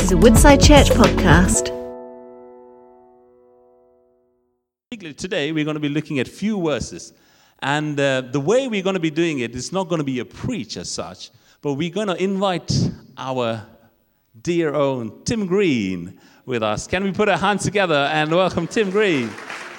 is a Woodside Church podcast. Today we're going to be looking at a few verses, and the way we're going to be doing it is not going to be a preach as such, but we're going to invite our dear own Tim Green with us. Can we put our hands together and welcome Tim Green?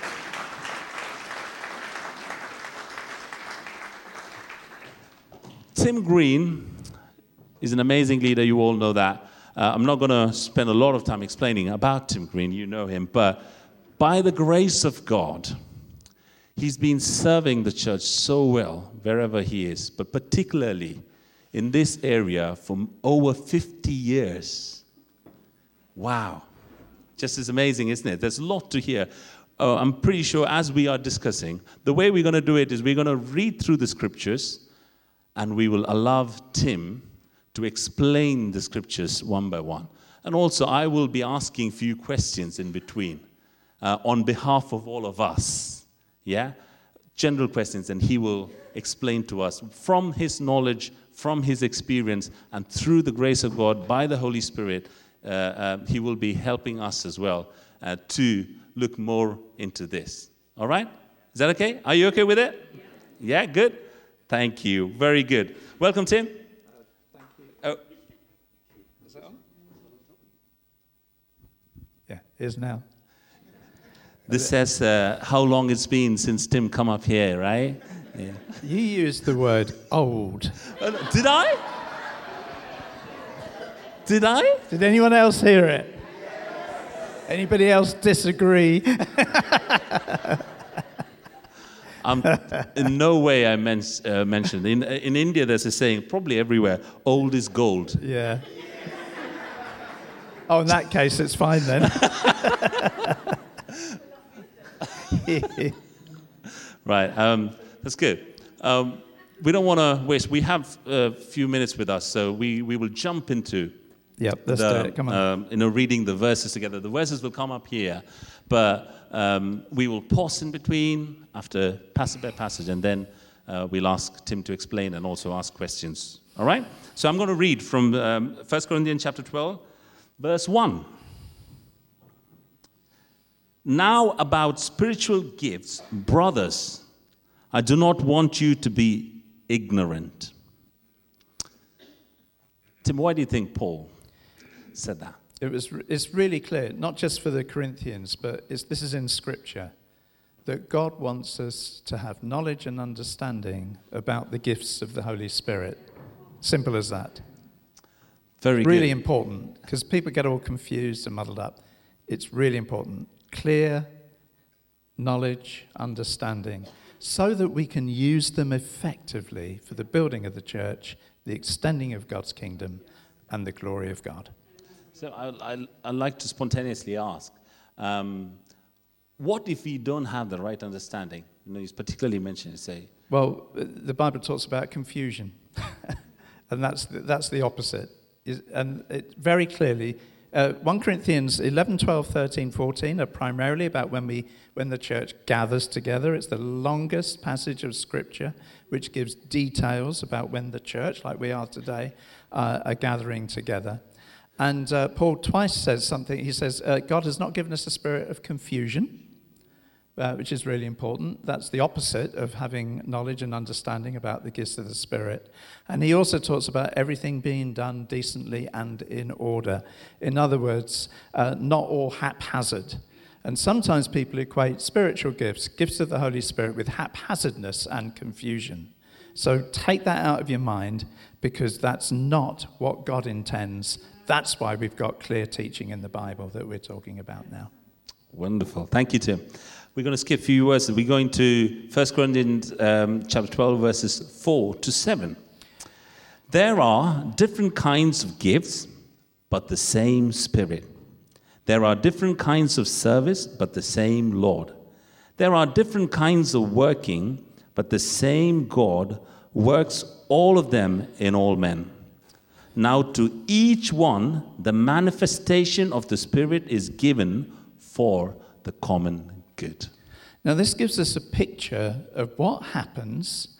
Tim Green is an amazing leader, you all know that. I'm not going to spend a lot of time explaining about Tim Green, you know him, but by the grace of God, he's been serving the church so well wherever he is, but particularly in this area for over 50 years. Wow. Just as amazing, isn't it? There's a lot to hear. I'm pretty sure as we are discussing, the way we're going to do it is we're going to read through the scriptures and we will allow Tim to explain the scriptures one by one. And also, I will be asking a few questions in between on behalf of all of us. Yeah? General questions, and he will explain to us from his knowledge, from his experience, and through the grace of God, by the Holy Spirit, he will be helping us as well to look more into this. All right? Is that okay? Are you okay with it? Yeah, good? Thank you. Very good. Welcome, Tim. Thank you. Oh. Is that on? Yeah, it is now. This says how long it's been since Tim come up here, right? Yeah. You used the word old. Did I? Did I? Did anyone else hear it? Anybody else disagree? In no way I mentioned. In India, there's a saying, probably everywhere, old is gold. Yeah. Oh, in that case, it's fine then. Right, that's good. We don't want to waste. We have a few minutes with us, so we will jump into Yep, let's do it. Come on. reading the verses together. The verses will come up here, but we will pause in between after passage by passage, and then we'll ask Tim to explain and also ask questions. All right? So I'm going to read from 1 Corinthians chapter 12, verse 1. Now about spiritual gifts, brothers, I do not want you to be ignorant. Tim, why do you think Paul said that? It's really clear, not just for the Corinthians, but this is in Scripture, that God wants us to have knowledge and understanding about the gifts of the Holy Spirit. Simple as that. Very really good. important, because people get all confused and muddled up. It's really important. Clear knowledge, understanding, so that we can use them effectively for the building of the church, the extending of God's kingdom, and the glory of God. So I'd like to spontaneously ask, what if we don't have the right understanding? You know, he's particularly mentioned, say. Well, the Bible talks about confusion, and that's the opposite. And it very clearly, 1 Corinthians 11, 12, 13, 14 are primarily about when the church gathers together. It's the longest passage of Scripture, which gives details about when the church, like we are today, are gathering together. And Paul twice says something. He says, God has not given us a spirit of confusion, which is really important. That's the opposite of having knowledge and understanding about the gifts of the Spirit. And he also talks about everything being done decently and in order. In other words, not all haphazard. And sometimes people equate spiritual gifts of the Holy Spirit, with haphazardness and confusion. So take that out of your mind, because that's not what God intends. That's why we've got clear teaching in the Bible that we're talking about now. Wonderful. Thank you, Tim. We're going to skip a few verses. We're going to 1 Corinthians chapter 12, verses 4 to 7. There are different kinds of gifts, but the same Spirit. There are different kinds of service, but the same Lord. There are different kinds of working, but the same God works all of them in all men. Now to each one, the manifestation of the Spirit is given for the common good. Now this gives us a picture of what happens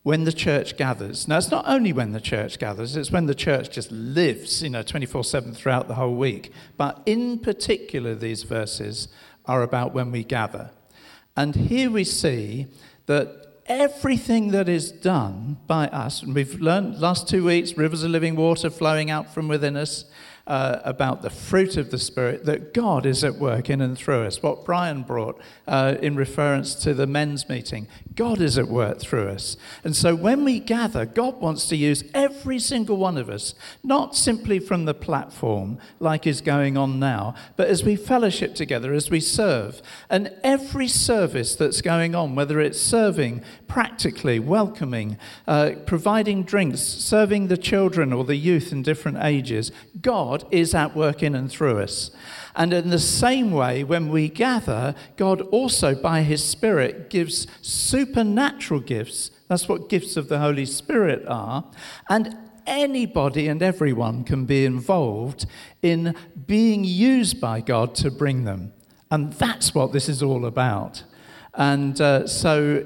when the church gathers. Now, it's not only when the church gathers, it's when the church just lives, 24/7 throughout the whole week. But in particular, these verses are about when we gather. And here we see that everything that is done by us, and we've learned last 2 weeks, rivers of living water flowing out from within us, about the fruit of the Spirit, that God is at work in and through us. What Brian brought in reference to the men's meeting, God is at work through us. And so when we gather, God wants to use every single one of us, not simply from the platform like is going on now, but as we fellowship together, as we serve. And every service that's going on, whether it's serving practically, welcoming, providing drinks, serving the children or the youth in different ages, God is at work in and through us. And in the same way, when we gather, God also, by his Spirit, gives supernatural gifts. That's what gifts of the Holy Spirit are. And anybody and everyone can be involved in being used by God to bring them. And that's what this is all about. And so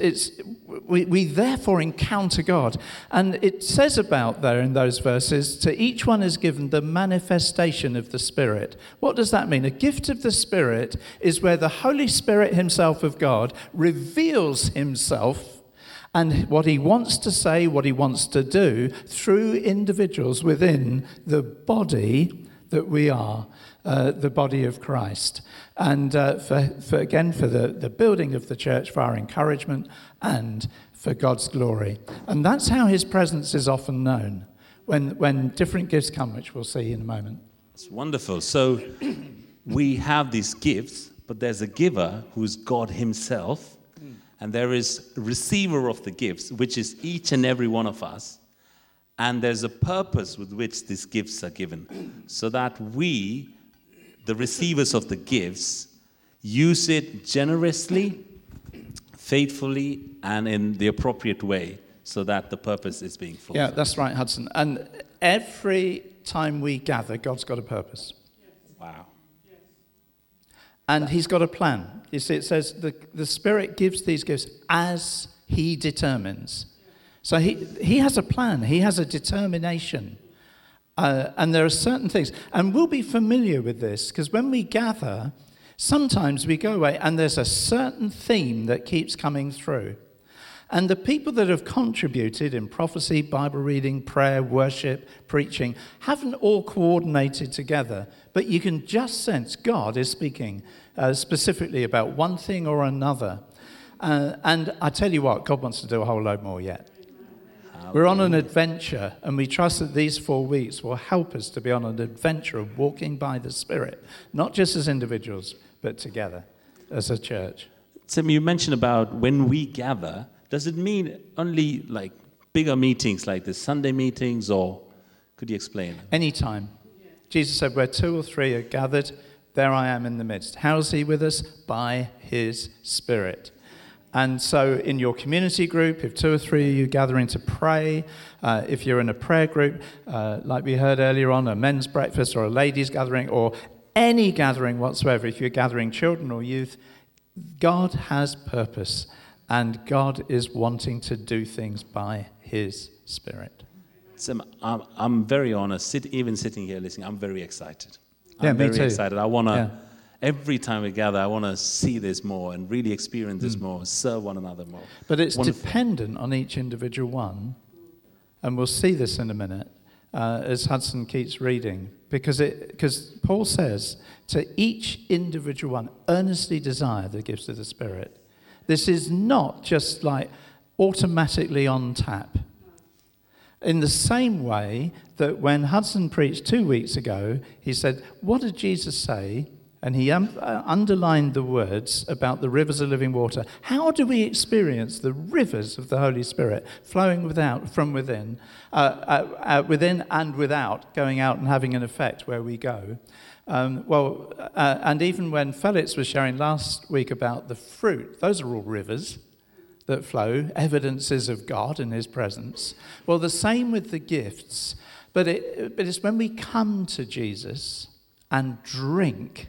we therefore encounter God. And it says about there in those verses, to each one is given the manifestation of the Spirit. What does that mean? A gift of the Spirit is where the Holy Spirit himself of God reveals himself and what he wants to say, what he wants to do through individuals within the body that we are, the body of Christ. And for the building of the church, for our encouragement and for God's glory. And that's how his presence is often known, when different gifts come, which we'll see in a moment. It's wonderful. So we have these gifts, but there's a giver who's God himself, and there is a receiver of the gifts, which is each and every one of us. And there's a purpose with which these gifts are given, so that we, the receivers of the gifts, use it generously, faithfully, and in the appropriate way, so that the purpose is being fulfilled. Yeah, that's right, Hudson. And every time we gather, God's got a purpose. Wow. And he's got a plan. You see, it says the Spirit gives these gifts as he determines. So he has a plan. He has a determination. And there are certain things. And we'll be familiar with this, because when we gather, sometimes we go away and there's a certain theme that keeps coming through. And the people that have contributed in prophecy, Bible reading, prayer, worship, preaching, haven't all coordinated together. But you can just sense God is speaking specifically about one thing or another. And I tell you what, God wants to do a whole load more yet. We're on an adventure, and we trust that these 4 weeks will help us to be on an adventure of walking by the Spirit, not just as individuals, but together as a church. Tim, you mentioned about when we gather, does it mean only like bigger meetings like the Sunday meetings, or could you explain? Anytime. Jesus said, where 2 or 3 are gathered, there I am in the midst. How's he with us? By his Spirit. And so in your community group, if 2 or 3 of you gathering to pray, if you're in a prayer group, like we heard earlier on, a men's breakfast or a ladies' gathering, or any gathering whatsoever, if you're gathering children or youth, God has purpose, and God is wanting to do things by his Spirit. Tim, I'm very honest, even sitting here listening, I'm very excited. Yeah, I'm me very too. excited. I want to... Yeah. Every time we gather, I want to see this more and really experience this more, serve one another more. But it's Wonderful. dependent on each individual one, and we'll see this in a minute as Hudson keeps reading, because Paul says, to each individual one, earnestly desire the gifts of the Spirit. This is not just like automatically on tap. In the same way that when Hudson preached 2 weeks ago, he said, what did Jesus say? And he underlined the words about the rivers of living water. How do we experience the rivers of the Holy Spirit flowing from within and without, going out and having an effect where we go? And even when Felix was sharing last week about the fruit, those are all rivers that flow, evidences of God and his presence. Well, the same with the gifts, but it's when we come to Jesus and drink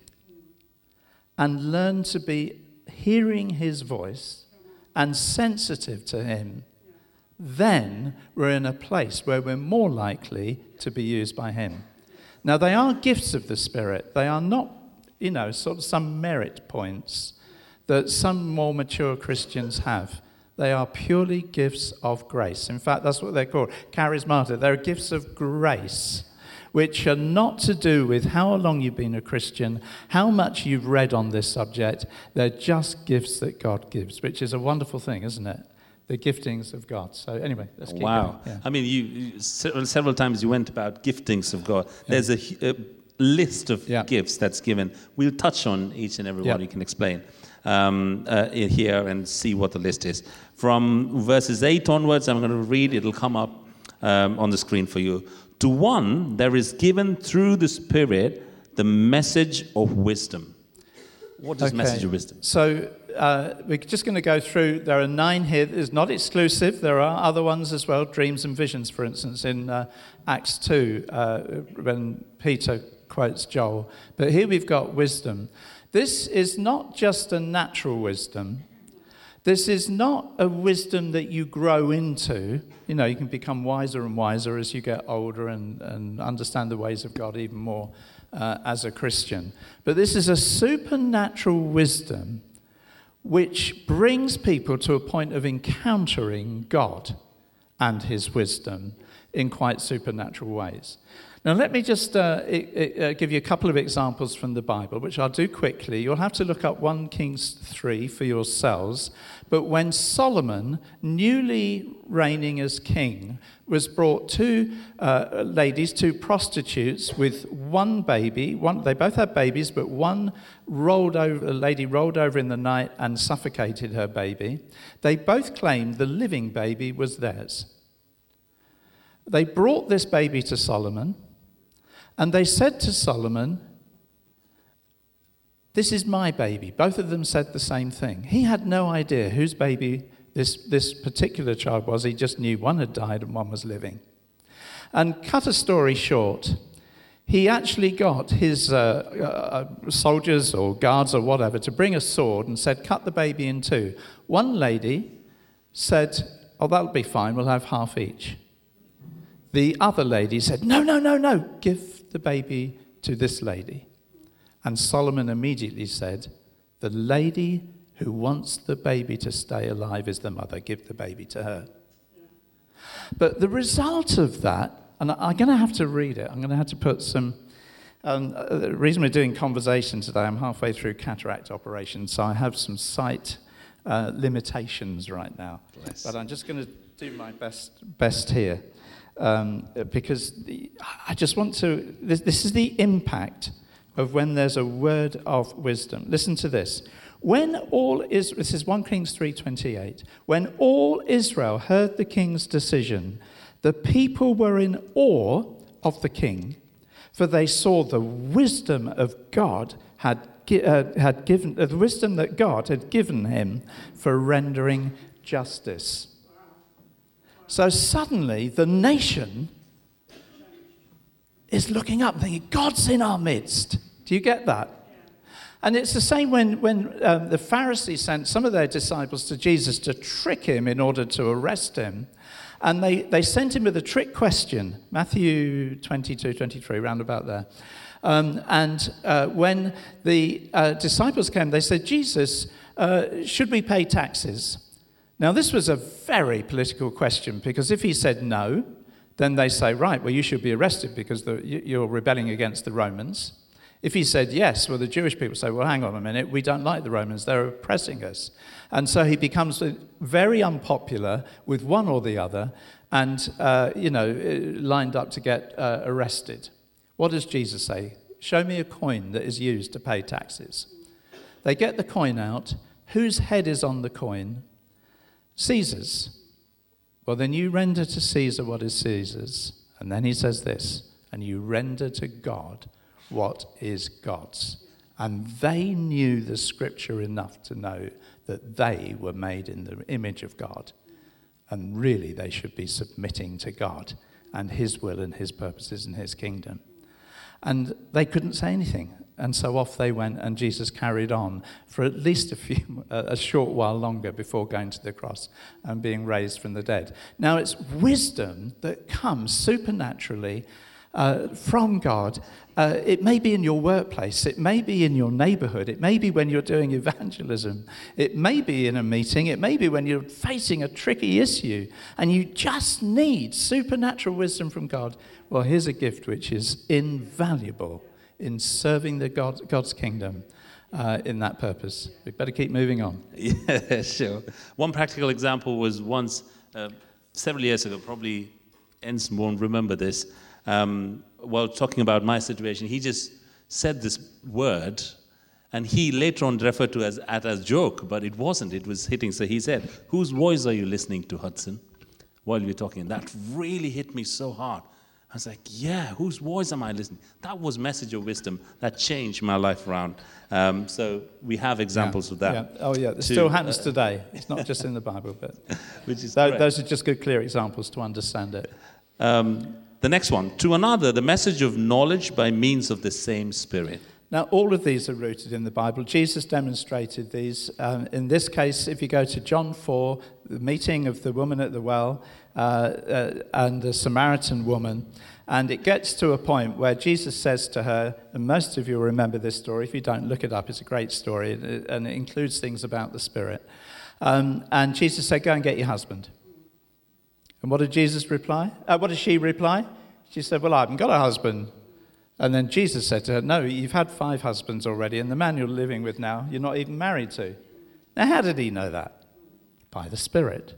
and learn to be hearing his voice and sensitive to him, then we're in a place where we're more likely to be used by him. Now, they are gifts of the Spirit. They are not, sort of some merit points that some more mature Christians have. They are purely gifts of grace. In fact, that's what they're called, charismata. They're gifts of grace, which are not to do with how long you've been a Christian, how much you've read on this subject. They're just gifts that God gives, which is a wonderful thing, isn't it? The giftings of God. So anyway, let's keep going. Yeah. I mean, you several times you went about giftings of God. There's a list of gifts that's given. We'll touch on each and every one. You can explain here and see what the list is. From verses 8 onwards, I'm going to read. It'll come up on the screen for you. To one, there is given through the Spirit the message of wisdom. What is message of wisdom? So we're just going to go through. There are 9 here. It's not exclusive. There are other ones as well, dreams and visions, for instance, in Acts 2, when Peter quotes Joel. But here we've got wisdom. This is not just a natural wisdom. This is not a wisdom that you grow into. You can become wiser and wiser as you get older and understand the ways of God even more as a Christian. But this is a supernatural wisdom which brings people to a point of encountering God and his wisdom in quite supernatural ways. Now, let me just give you a couple of examples from the Bible, which I'll do quickly. You'll have to look up 1 Kings 3 for yourselves. But when Solomon, newly reigning as king, was brought 2 ladies, 2 prostitutes with 1 baby. They both had babies, but one a lady rolled over in the night and suffocated her baby. They both claimed the living baby was theirs. They brought this baby to Solomon, and they said to Solomon, "This is my baby." Both of them said the same thing. He had no idea whose baby this particular child was. He just knew one had died and one was living. And cut a story short, he actually got his soldiers or guards or whatever to bring a sword and said, "Cut the baby in 2. One lady said, "Oh, that'll be fine, we'll have half each." The other lady said, "No, give the baby to this lady." And Solomon immediately said, "The lady who wants the baby to stay alive is the mother. Give the baby to her." But the result of that, and I'm going to have to read it. I'm going to have to put some... the reason we're doing conversation today, I'm halfway through cataract operation, so I have some sight limitations right now. Bless. But I'm just going to do my best here. Because I just want to... This is the impact of when there's a word of wisdom. Listen to this. This is 1 Kings 3:28. When all Israel heard the king's decision, the people were in awe of the king, for they saw the wisdom of God the wisdom that God had given him for rendering justice. So suddenly the nation is looking up thinking, God's in our midst. Do you get that? And it's the same when the Pharisees sent some of their disciples to Jesus to trick him in order to arrest him. And they sent him with a trick question, Matthew 22-23, round about there. When the disciples came, they said, "Jesus, should we pay taxes?" Now, this was a very political question, because if he said no, then they say, right, well, you should be arrested because you're rebelling against the Romans. If he said yes, well, the Jewish people say, well, hang on a minute, we don't like the Romans, they're oppressing us. And so he becomes very unpopular with one or the other and, lined up to get arrested. What does Jesus say? Show me a coin that is used to pay taxes. They get the coin out. Whose head is on the coin? Caesar's. Well, then you render to Caesar what is Caesar's. And then he says this, and you render to God what is God's. And they knew the scripture enough to know that they were made in the image of God. And really they should be submitting to God and his will and his purposes and his kingdom. And they couldn't say anything. And so off they went, and Jesus carried on for at least a short while longer before going to the cross and being raised from the dead. Now, it's wisdom that comes supernaturally from God. It may be in your workplace, it may be in your neighborhood, it may be when you're doing evangelism, it may be in a meeting, it may be when you're facing a tricky issue and you just need supernatural wisdom from God. Well, here's a gift which is invaluable in serving God's kingdom in that purpose. We better keep moving on. Yeah, sure. One practical example was once, several years ago, probably Ensign won't remember this, while talking about my situation, he just said this word, and he later on referred to it as a joke, but it wasn't. It was hitting. So he said, "Whose voice are you listening to, Hudson?" While we were talking. That really hit me so hard. I was like, yeah, whose voice am I listening? That was message of wisdom that changed my life around. So we have examples of that. Yeah. Oh, yeah. It still happens today. It's not just in the Bible, but which is those are just good, clear examples to understand it. The next one, to another, the message of knowledge by means of the same Spirit. Now, all of these are rooted in the Bible. Jesus demonstrated these. In this case, if you go to John 4, the meeting of the woman at the well and the Samaritan woman, and it gets to a point where Jesus says to her, and most of you will remember this story. If you don't, look it up. It's a great story, and it includes things about the Spirit. And Jesus said, "Go and get your husband." And what did Jesus reply? What did she reply? She said, "Well, I haven't got a husband." And then Jesus said to her, "No, you've had 5 husbands already, and the man you're living with now, you're not even married to." Now, how did he know that? By the Spirit.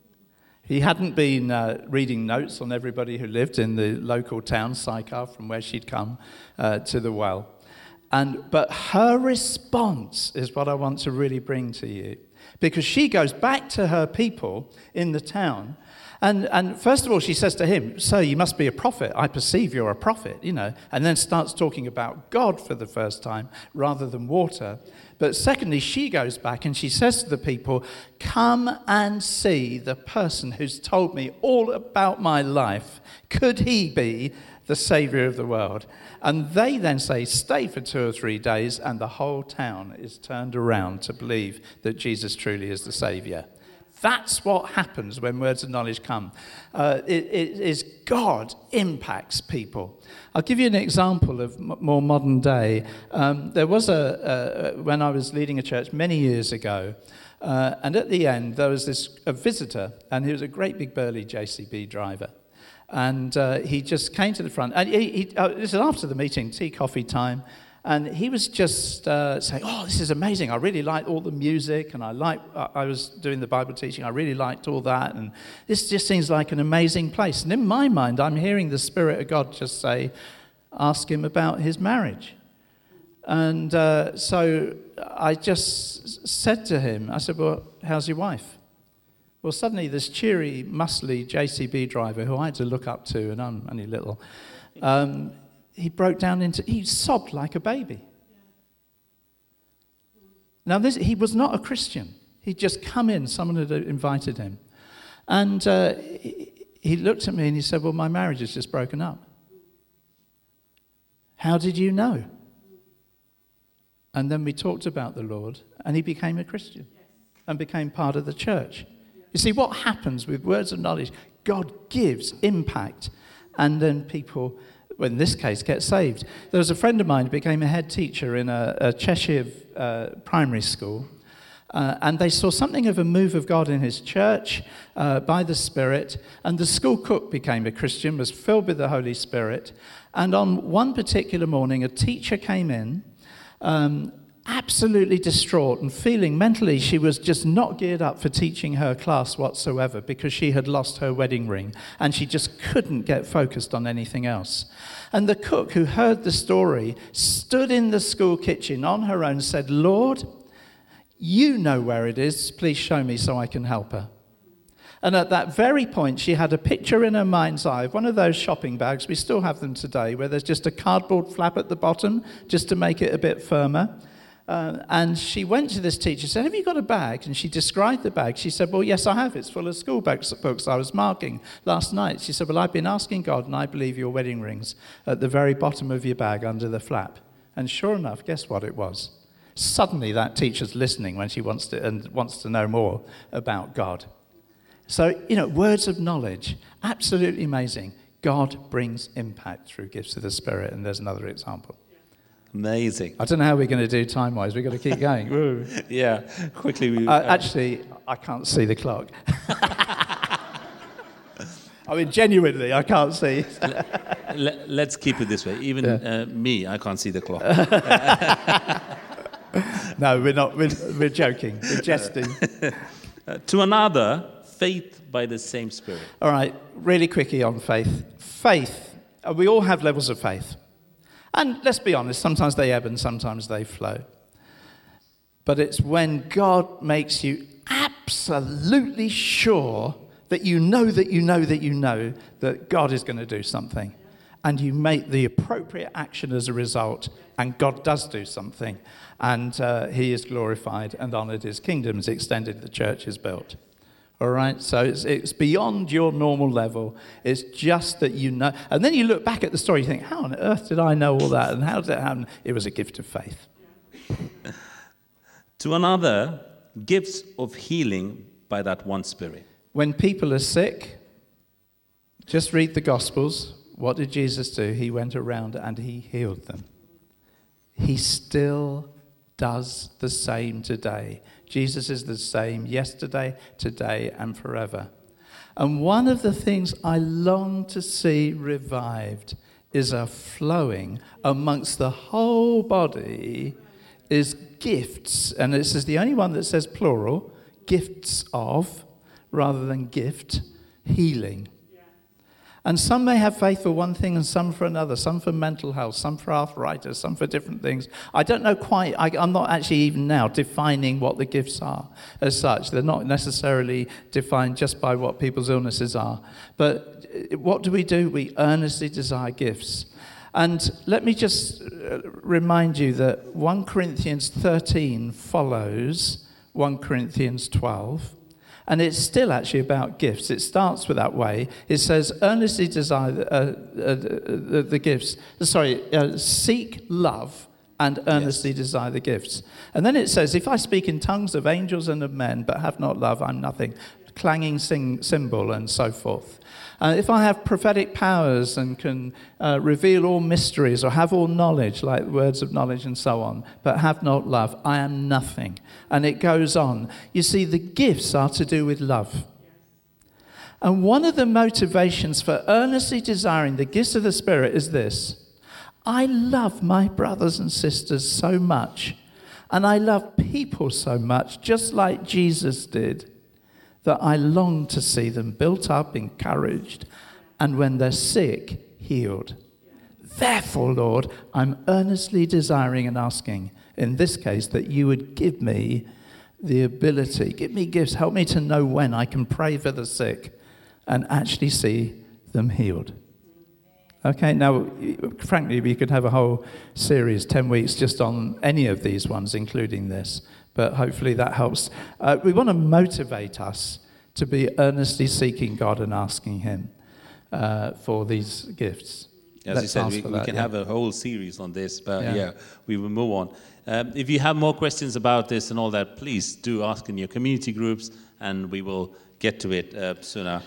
He hadn't been reading notes on everybody who lived in the local town, Sychar, from where she'd come to the well. But her response is what I want to really bring to you. Because she goes back to her people in the town, and first of all, she says to him, "Sir, you must be a prophet. I perceive you're a prophet," and then starts talking about God for the first time rather than water. But secondly, she goes back and she says to the people, "Come and see the person who's told me all about my life. Could he be the Savior of the world?" And they then say, "Stay for 2 or 3 days," and the whole town is turned around to believe that Jesus truly is the Savior. That's what happens when words of knowledge come. It is God impacts people. I'll give you an example of more modern day. There was when I was leading a church many years ago, and at the end there was a visitor, and he was a great big burly JCB driver. And he just came to the front, and this is after the meeting, tea, coffee time, and he was just saying, "Oh, this is amazing. I really like all the music, and I was doing the Bible teaching. I really liked all that, and this just seems like an amazing place." And in my mind, I'm hearing the Spirit of God just say, "Ask him about his marriage." And so I just said to him, I said, "Well, how's your wife?" Well, suddenly this cheery, muscly JCB driver, who I had to look up to, and I'm only little, he broke down he sobbed like a baby. Now, he was not a Christian. He'd just come in, someone had invited him. And he looked at me and he said, "Well, my marriage has just broken up." "How did you know?" And then we talked about the Lord, and he became a Christian and became part of the church. You see, what happens with words of knowledge, God gives impact, and then people, well, in this case, get saved. There was a friend of mine who became a head teacher in a Cheshire primary school, and they saw something of a move of God in his church by the Spirit, and the school cook became a Christian, was filled with the Holy Spirit, and on one particular morning, a teacher came in, absolutely distraught and feeling mentally she was just not geared up for teaching her class whatsoever because she had lost her wedding ring and she just couldn't get focused on anything else. And the cook, who heard the story, stood in the school kitchen on her own and said, "Lord, you know where it is. Please show me so I can help her." And at that very point, she had a picture in her mind's eye of one of those shopping bags, we still have them today, where there's just a cardboard flap at the bottom just to make it a bit firmer. And she went to this teacher and said, "Have you got a bag?" And she described the bag. She said, "Well, yes, I have. It's full of school books I was marking last night." She said, "Well, I've been asking God, and I believe your wedding ring's at the very bottom of your bag under the flap." And sure enough, guess what it was? Suddenly that teacher's listening when she wants to know more about God. So, words of knowledge, absolutely amazing. God brings impact through gifts of the Spirit, and there's another example. Amazing. I don't know how we're going to do time-wise. We've got to keep going. Yeah, quickly. Actually, I can't see the clock. I mean, genuinely, I can't see. Let's keep it this way. Even me, I can't see the clock. No, we're not. We're joking. We're jesting. To another, faith by the same Spirit. All right, really quickly on faith. Faith, we all have levels of faith. And let's be honest, sometimes they ebb and sometimes they flow. But it's when God makes you absolutely sure that you know that God is going to do something. And you make the appropriate action as a result, and God does do something. And he is glorified and honoured, his kingdom is extended, the church is built. All right, so it's beyond your normal level. It's just that you know. And then you look back at the story, you think, how on earth did I know all that? And how did it happen? It was a gift of faith. To another, gifts of healing by that one Spirit. When people are sick, just read the Gospels. What did Jesus do? He went around and he healed them. He still does the same today. Jesus is the same yesterday, today, and forever. And one of the things I long to see revived is a flowing amongst the whole body is gifts. And this is the only one that says plural, gifts of, rather than gift, healing. And some may have faith for one thing and some for another, some for mental health, some for arthritis, some for different things. I don't know quite, I'm not actually even now defining what the gifts are as such. They're not necessarily defined just by what people's illnesses are. But what do? We earnestly desire gifts. And let me just remind you that 1 Corinthians 13 follows 1 Corinthians 12. And it's still actually about gifts. It starts with that way. It says, earnestly desire the gifts. Seek love and earnestly desire the gifts. And then it says, if I speak in tongues of angels and of men, but have not love, I'm nothing. Clanging cymbal and so forth. If I have prophetic powers and can reveal all mysteries or have all knowledge, like words of knowledge and so on, but have not love, I am nothing. And it goes on. You see, the gifts are to do with love. And one of the motivations for earnestly desiring the gifts of the Spirit is this. I love my brothers and sisters so much, and I love people so much, just like Jesus did, that I long to see them built up, encouraged, and when they're sick, healed. Therefore, Lord, I'm earnestly desiring and asking, in this case, that you would give me the ability, give me gifts, help me to know when I can pray for the sick and actually see them healed. Okay, now, frankly, we could have a whole series, 10 weeks, just on any of these ones, including this. But hopefully that helps. We want to motivate us to be earnestly seeking God and asking him for these gifts. As you said, we can have a whole series on this, but we will move on. If you have more questions about this and all that, please do ask in your community groups, and we will get to it sooner.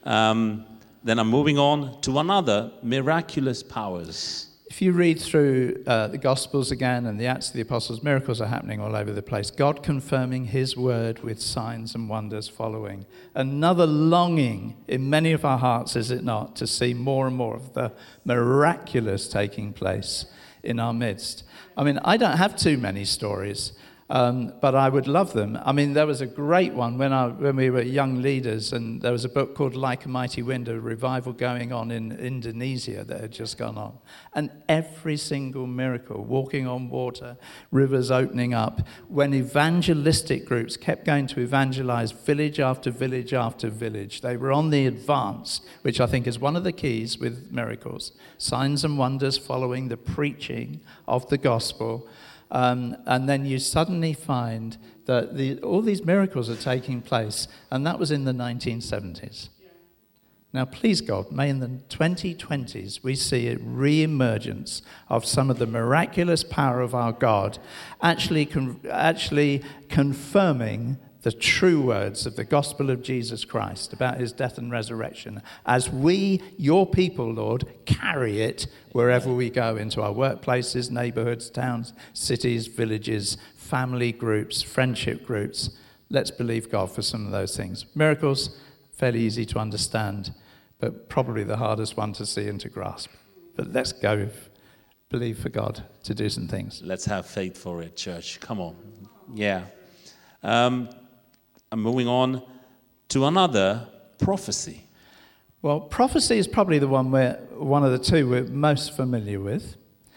Then I'm moving on to another, miraculous powers. If you read through the Gospels again and the Acts of the Apostles, miracles are happening all over the place. God confirming his word with signs and wonders following. Another longing in many of our hearts, is it not, to see more and more of the miraculous taking place in our midst. I mean, I don't have too many stories, but I would love them. I mean, there was a great one when we were young leaders, and there was a book called Like a Mighty Wind, a revival going on in Indonesia that had just gone on. And every single miracle, walking on water, rivers opening up, when evangelistic groups kept going to evangelize village after village after village, they were on the advance, which I think is one of the keys with miracles. Signs and wonders following the preaching of the gospel. And then you suddenly find that all these miracles are taking place, and that was in the 1970s. Now, please God, may in the 2020s we see a re-emergence of some of the miraculous power of our God, actually confirming the true words of the gospel of Jesus Christ about his death and resurrection, as we, your people, Lord, carry it wherever we go, into our workplaces, neighborhoods, towns, cities, villages, family groups, friendship groups. Let's believe God for some of those things. Miracles, fairly easy to understand, but probably the hardest one to see and to grasp. But let's go believe for God to do some things. Let's have faith for it, church. Come on. Yeah. I'm moving on to another prophecy. Well, prophecy is probably the one of the two we're most familiar with.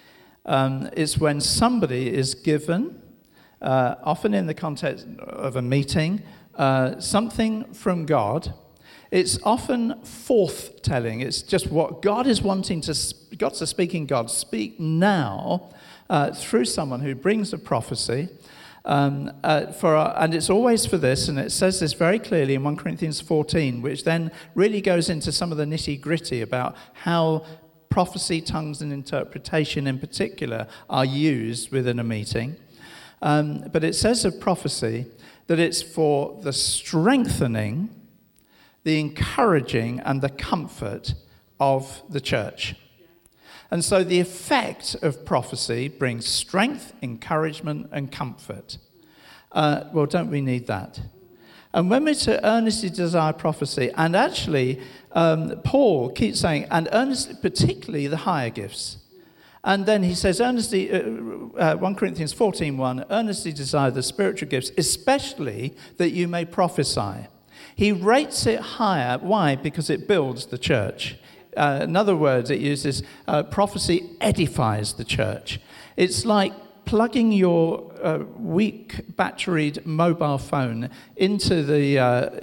It's when somebody is given, often in the context of a meeting, something from God. It's often forth-telling. It's just what God is wanting to, God's a speaking God, speak now through someone who brings a prophecy. And it's always for this, and it says this very clearly in 1 Corinthians 14, which then really goes into some of the nitty-gritty about how prophecy, tongues, and interpretation in particular are used within a meeting. But it says of prophecy that it's for the strengthening, the encouraging, and the comfort of the church. And so the effect of prophecy brings strength, encouragement, and comfort. Well, don't we need that? And when we're to earnestly desire prophecy, and actually, Paul keeps saying, and earnestly, particularly the higher gifts. And then he says, earnestly, 1 Corinthians 14:1, earnestly desire the spiritual gifts, especially that you may prophesy. He rates it higher. Why? Because it builds the church. In other words, it uses prophecy edifies the church. It's like plugging your weak batteried mobile phone into the,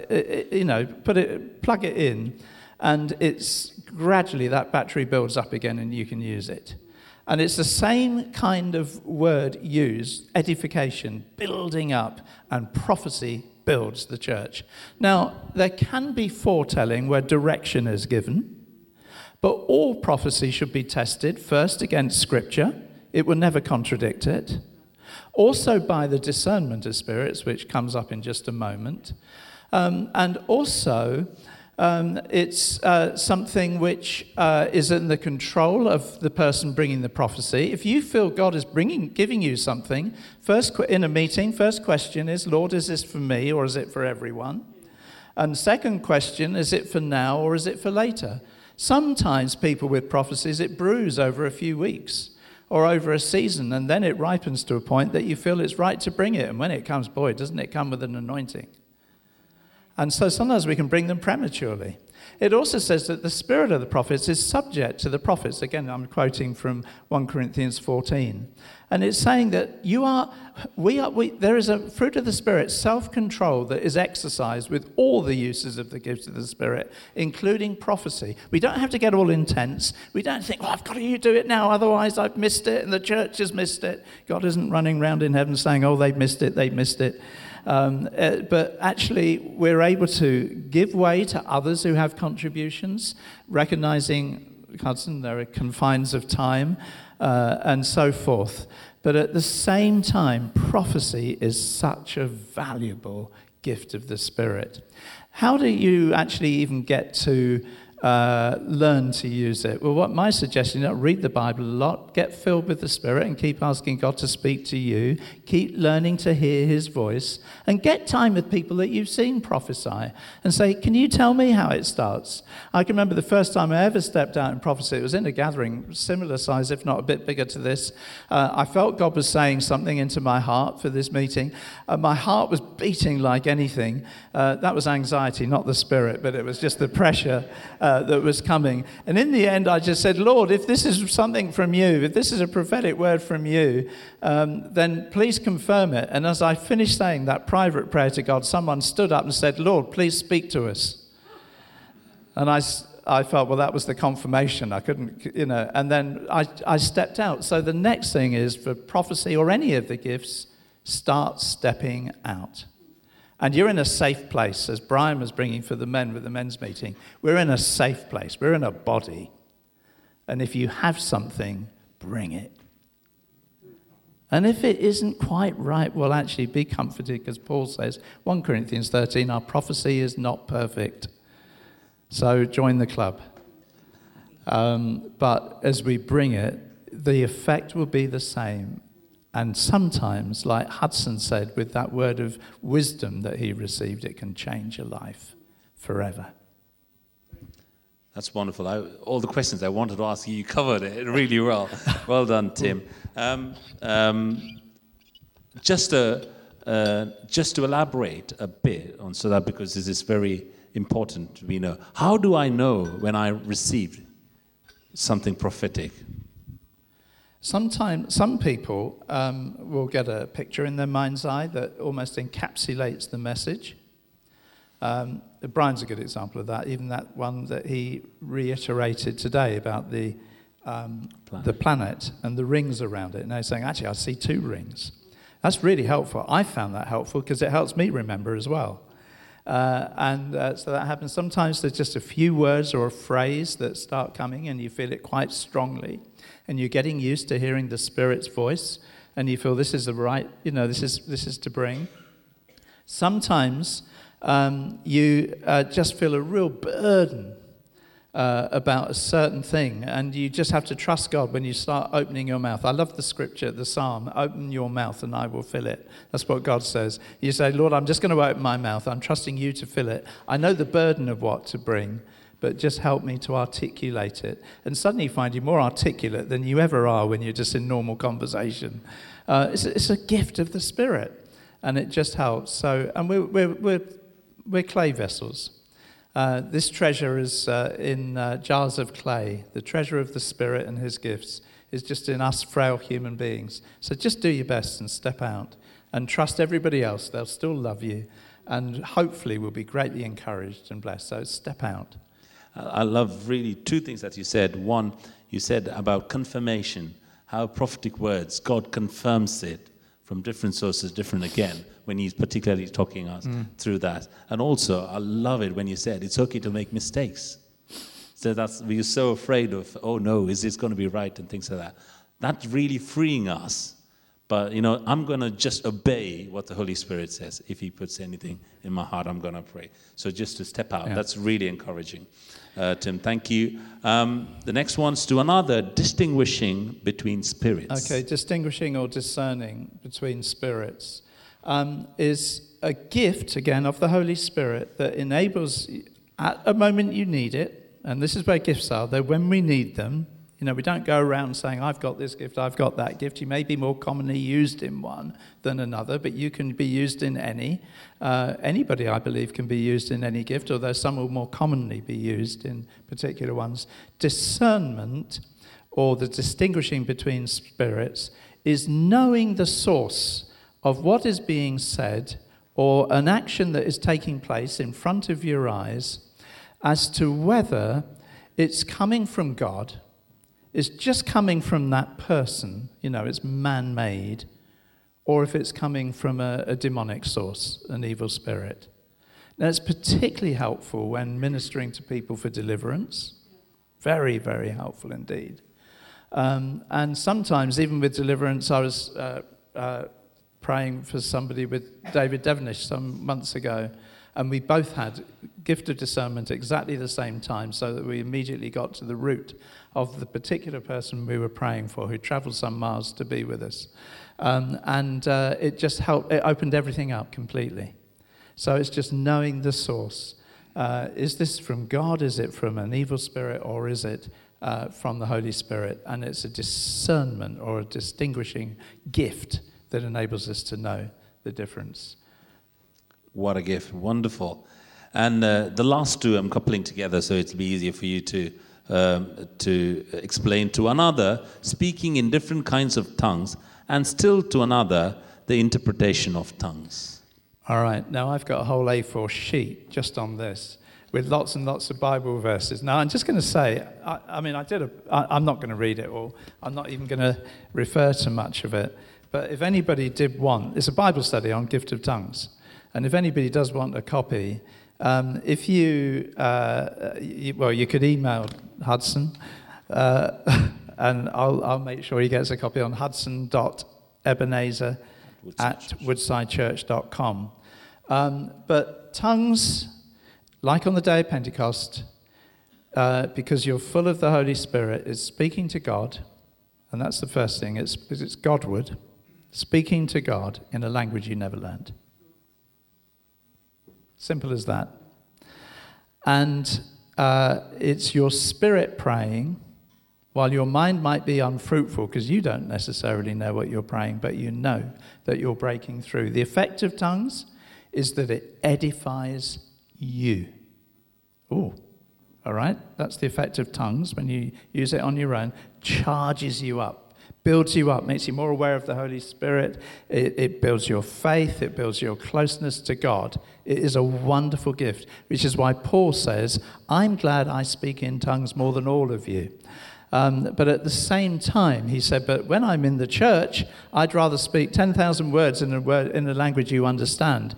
plug it in, and it's gradually that battery builds up again and you can use it. And it's the same kind of word used, edification, building up, and prophecy builds the church. Now, there can be foretelling where direction is given, but all prophecy should be tested first against Scripture. It will never contradict it. Also by the discernment of spirits, which comes up in just a moment. And also, it's something which is in the control of the person bringing the prophecy. If you feel God is giving you something, in a meeting, first question is, Lord, is this for me or is it for everyone? And second question, is it for now or is it for later? Sometimes people with prophecies, it brews over a few weeks or over a season, and then it ripens to a point that you feel it's right to bring it. And when it comes, boy, doesn't it come with an anointing? And so sometimes we can bring them prematurely. It also says that the spirit of the prophets is subject to the prophets. Again, I'm quoting from 1 Corinthians 14. And it's saying that there is a fruit of the Spirit, self-control, that is exercised with all the uses of the gifts of the Spirit, including prophecy. We don't have to get all intense. We don't think, I've got to do it now, otherwise I've missed it and the church has missed it. God isn't running around in heaven saying, they've missed it. But actually, we're able to give way to others who have contributions, recognizing, Hudson, there are confines of time, and so forth. But at the same time, prophecy is such a valuable gift of the Spirit. How do you actually even get to learn to use it? Well, what my suggestion is, read the Bible a lot, get filled with the Spirit and keep asking God to speak to you, keep learning to hear his voice, and get time with people that you've seen prophesy and say, can you tell me how it starts? I can remember the first time I ever stepped out in prophecy. It was in a gathering, similar size, if not a bit bigger to this. I felt God was saying something into my heart for this meeting. My heart was beating like anything. That was anxiety, not the Spirit, but it was just the pressure that was coming. And in the end, I just said, Lord, if this is something from you, if this is a prophetic word from you, then please confirm it. And as I finished saying that private prayer to God, someone stood up and said, Lord, please speak to us. And I felt, well, that was the confirmation. I couldn't, and then I stepped out. So the next thing is, for prophecy or any of the gifts, start stepping out. And you're in a safe place, as Brian was bringing for the men with the men's meeting. We're in a safe place. We're in a body. And if you have something, bring it. And if it isn't quite right, well, actually be comforted, because Paul says, 1 Corinthians 13, our prophecy is not perfect. So join the club. But as we bring it, the effect will be the same. And sometimes, like Hudson said, with that word of wisdom that he received, it can change a life forever. That's wonderful. All the questions I wanted to ask you, you covered it really well. Well done, Tim. Just to elaborate a bit on so that, because this is very important, we know. How do I know when I received something prophetic? Sometimes some people will get a picture in their mind's eye that almost encapsulates the message. Brian's a good example of that, even that one that he reiterated today about the planet and the rings around it. And he's saying, actually, I see 2 rings. That's really helpful. I found that helpful because it helps me remember as well. So that happens. Sometimes there's just a few words or a phrase that start coming and you feel it quite strongly. And you're getting used to hearing the Spirit's voice and you feel this is the right, this is to bring. Sometimes you just feel a real burden about a certain thing, and you just have to trust God when you start opening your mouth. I love the scripture, the psalm, open your mouth and I will fill it. That's what God says. You say, Lord, I'm just going to open my mouth. I'm trusting you to fill it. I know the burden of what to bring, but just help me to articulate it. And suddenly you find you're more articulate than you ever are when you're just in normal conversation. It's a gift of the Spirit, and it just helps. So, and we're clay vessels. This treasure is in jars of clay. The treasure of the Spirit and his gifts is just in us frail human beings. So just do your best and step out and trust everybody else. They'll still love you and hopefully will be greatly encouraged and blessed. So step out. I love really 2 things that you said. One, you said about confirmation, how prophetic words, God confirms it from different sources, different again, when he's particularly talking us through that. And also, I love it when you said it's okay to make mistakes. So we're so afraid of, oh no, is this going to be right, and things like that. That's really freeing us. But, I'm going to just obey what the Holy Spirit says. If he puts anything in my heart, I'm going to pray. So just to step out, that's really encouraging. Tim, thank you. The next one's to another, distinguishing between spirits. Okay, distinguishing or discerning between spirits is a gift, again, of the Holy Spirit that enables, at a moment you need it, and this is where gifts are, though when we need them, we don't go around saying, I've got this gift, I've got that gift. You may be more commonly used in one than another, but you can be used in any. Anybody, I believe, can be used in any gift, although some will more commonly be used in particular ones. Discernment, or the distinguishing between spirits, is knowing the source of what is being said or an action that is taking place in front of your eyes as to whether it's coming from God, it's just coming from that person, it's man-made, or if it's coming from a demonic source, an evil spirit. Now, it's particularly helpful when ministering to people for deliverance. Very, very helpful indeed. And sometimes, even with deliverance, I was praying for somebody with David Devenish some months ago, and we both had gift of discernment at exactly the same time, so that we immediately got to the root of the particular person we were praying for, who travelled some miles to be with us. It just helped, it opened everything up completely. So it's just knowing the source. Is this from God? Is it from an evil spirit? Or is it from the Holy Spirit? And it's a discernment or a distinguishing gift that enables us to know the difference. What a gift. Wonderful. And the last 2 I'm coupling together so it'll be easier for you to explain. To another, speaking in different kinds of tongues, and still to another, the interpretation of tongues. All right. Now I've got a whole A4 sheet just on this with lots and lots of Bible verses. Now I'm just going to say, I'm not going to read it all. I'm not even going to refer to much of it. But if anybody did want, it's a Bible study on gift of tongues. And if anybody does want a copy, if you could email Hudson, and I'll make sure he gets a copy on hudson.ebenezer@woodsidechurch.com. But tongues, like on the day of Pentecost, because you're full of the Holy Spirit, is speaking to God, and that's the first thing. It's Godward, speaking to God in a language you never learned. Simple as that. And it's your spirit praying, while your mind might be unfruitful, because you don't necessarily know what you're praying, but you know that you're breaking through. The effect of tongues is that it edifies you. Ooh, all right? That's the effect of tongues when you use it on your own. Charges you up, builds you up, makes you more aware of the Holy Spirit. It builds your faith. It builds your closeness to God. It is a wonderful gift, which is why Paul says, I'm glad I speak in tongues more than all of you. But at the same time, he said, but when I'm in the church, I'd rather speak 10,000 words in a language you understand.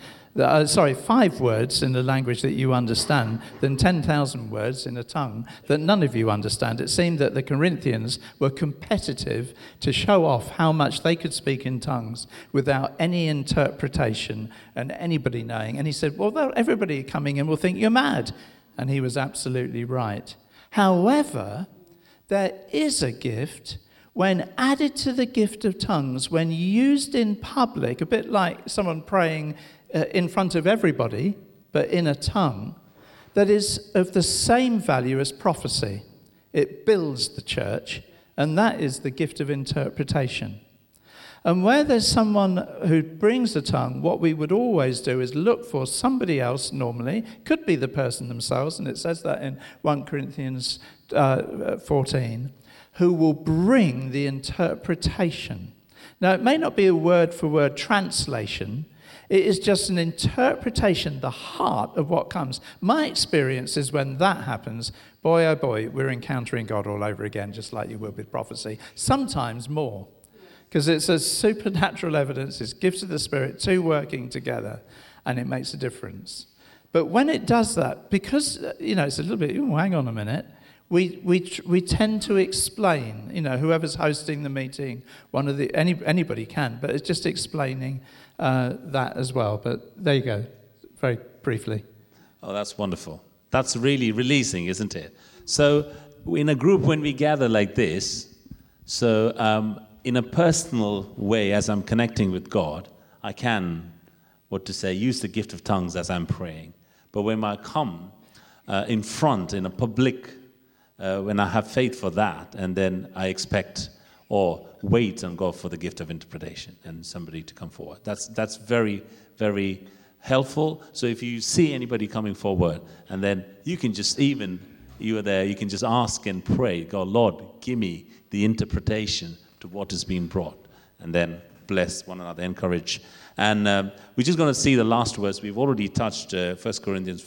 5 words in a language that you understand than 10,000 words in a tongue that none of you understand. It seemed that the Corinthians were competitive to show off how much they could speak in tongues without any interpretation and anybody knowing. And he said, well, everybody coming in will think you're mad. And he was absolutely right. However, there is a gift when added to the gift of tongues, when used in public, a bit like someone praying in front of everybody, but in a tongue, that is of the same value as prophecy. It builds the church, and that is the gift of interpretation. And where there's someone who brings a tongue, what we would always do is look for somebody else normally, could be the person themselves, and it says that in 1 Corinthians 14, who will bring the interpretation. Now, it may not be a word-for-word translation. It is just an interpretation, the heart of what comes. My experience is when that happens, boy, oh boy, we're encountering God all over again, just like you would with prophecy, sometimes more. Because it's a supernatural evidence, it's gifts of the Spirit, two working together, and it makes a difference. But when it does that, because, it's a little bit, hang on a minute, we tend to explain, whoever's hosting the meeting, anybody can, but it's just explaining that as well. But there you go, very briefly. Oh, that's wonderful. That's really releasing, isn't it? So in a group, when we gather like this, in a personal way, as I'm connecting with God, I can, use the gift of tongues as I'm praying. But when I come in front, in a public, when I have faith for that, and then I expect or wait on God for the gift of interpretation and somebody to come forward. That's very, very helpful. So if you see anybody coming forward, and then you can just, even you are there, you can just ask and pray, God, Lord, give me the interpretation to what is being brought, and then bless one another, encourage. And we're just going to see the last verse. We've already touched 1 Corinthians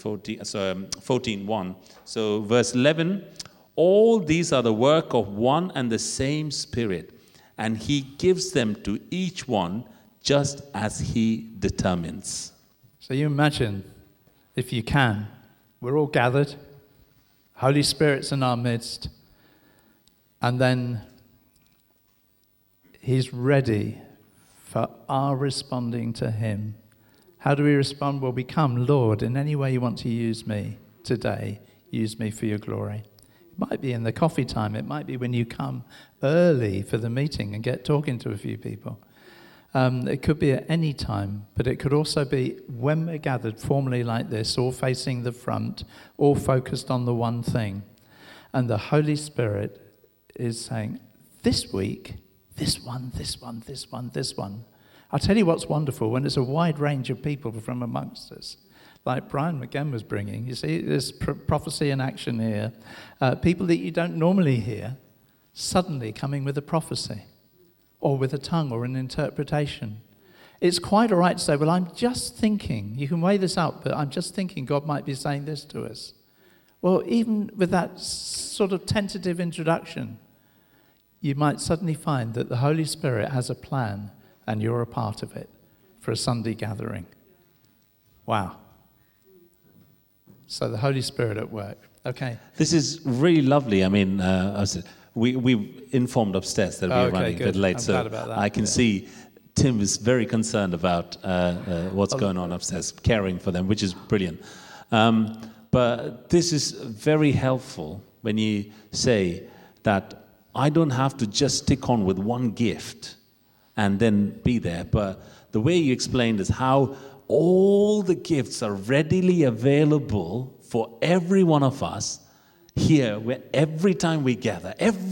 14:1. So verse 11, all these are the work of one and the same Spirit, and he gives them to each one just as he determines. So you imagine, if you can, we're all gathered, Holy Spirit's in our midst, and then he's ready for our responding to him. How do we respond? Well, we come, Lord, in any way you want to use me today, use me for your glory. It might be in the coffee time. It might be when you come early for the meeting and get talking to a few people. It could be at any time, but it could also be when we're gathered formally like this, all facing the front, all focused on the one thing. And the Holy Spirit is saying, this week, this one. I'll tell you what's wonderful, when it's a wide range of people from amongst us, like Brian McGann was bringing. You see, there's prophecy in action here. People that you don't normally hear, suddenly coming with a prophecy, or with a tongue, or an interpretation. It's quite all right to say, well, I'm just thinking, you can weigh this up, but I'm just thinking God might be saying this to us. Well, even with that sort of tentative introduction, you might suddenly find that the Holy Spirit has a plan and you're a part of it for a Sunday gathering. Wow. So the Holy Spirit at work. Okay. This is really lovely. I mean, we informed upstairs that we're running a bit late, I'm so glad about that. I can see Tim is very concerned about what's going on upstairs, caring for them, which is brilliant. But this is very helpful when you say that I don't have to just stick on with one gift and then be there. But the way you explained is how all the gifts are readily available for every one of us here, where every time we gather,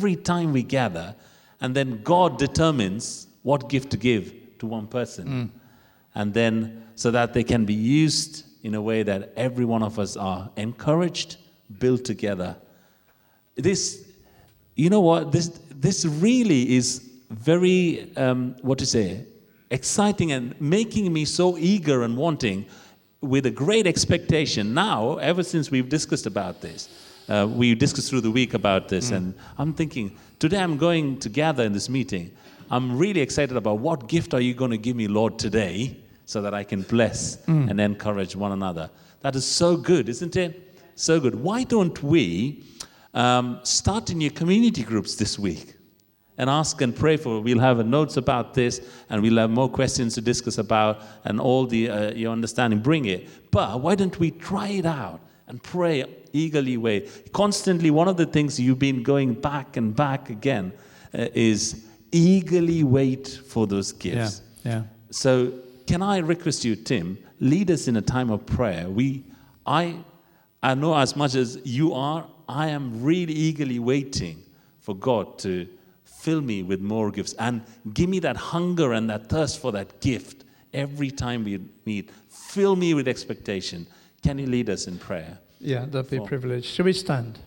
and then God determines what gift to give to one person. And then so that they can be used in a way that every one of us are encouraged, built together. This, you know what, this really is very, exciting and making me so eager and wanting with a great expectation now, ever since we've discussed about this. We discussed through the week about this, and I'm thinking, today I'm going to gather in this meeting. I'm really excited about what gift are you going to give me, Lord, today, so that I can bless and encourage one another. That is so good, isn't it? So good. Why don't we start in your community groups this week and ask and pray for? We'll have notes about this, and we'll have more questions to discuss about, and all the your understanding, bring it. But why don't we try it out and pray eagerly wait? Constantly, one of the things you've been going back and back again is eagerly wait for those gifts. Yeah. So can I request you, Tim, lead us in a time of prayer? I know as much as you are, I am really eagerly waiting for God to fill me with more gifts and give me that hunger and that thirst for that gift every time we meet. Fill me with expectation. Can you lead us in prayer? Yeah, that'd be a privilege. Shall we stand?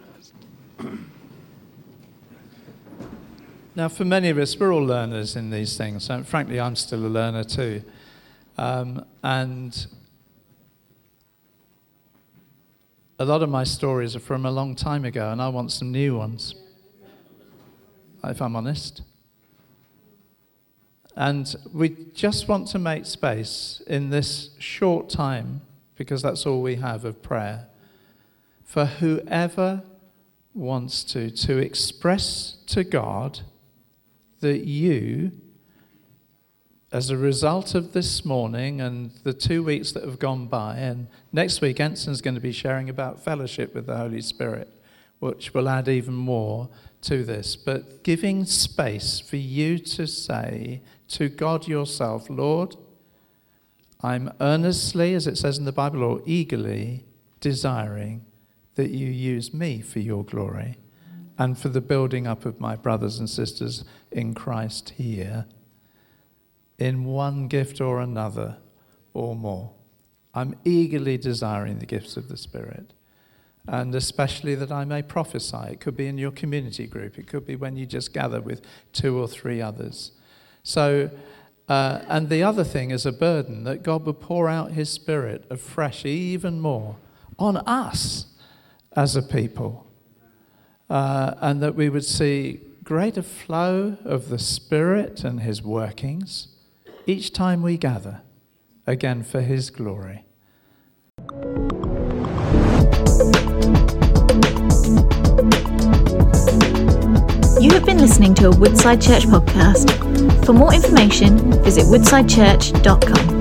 Now, for many of us, we're all learners in these things. And frankly, I'm still a learner too. And a lot of my stories are from a long time ago, and I want some new ones, if I'm honest. And we just want to make space in this short time, because that's all we have of prayer, for whoever wants to express to God that you, as a result of this morning and the 2 weeks that have gone by, and next week Enson's going to be sharing about fellowship with the Holy Spirit, which will add even more to this, but giving space for you to say to God yourself, Lord, I'm earnestly, as it says in the Bible, or eagerly desiring that you use me for your glory and for the building up of my brothers and sisters in Christ here, in one gift or another or more. I'm eagerly desiring the gifts of the Spirit, and especially that I may prophesy. It could be in your community group. It could be when you just gather with 2 or 3 others. So, and the other thing is a burden that God would pour out his Spirit afresh, even more, on us as a people. And that we would see greater flow of the Spirit and his workings each time we gather, again for his glory. You have been listening to a Woodside Church podcast. For more information, visit woodsidechurch.com.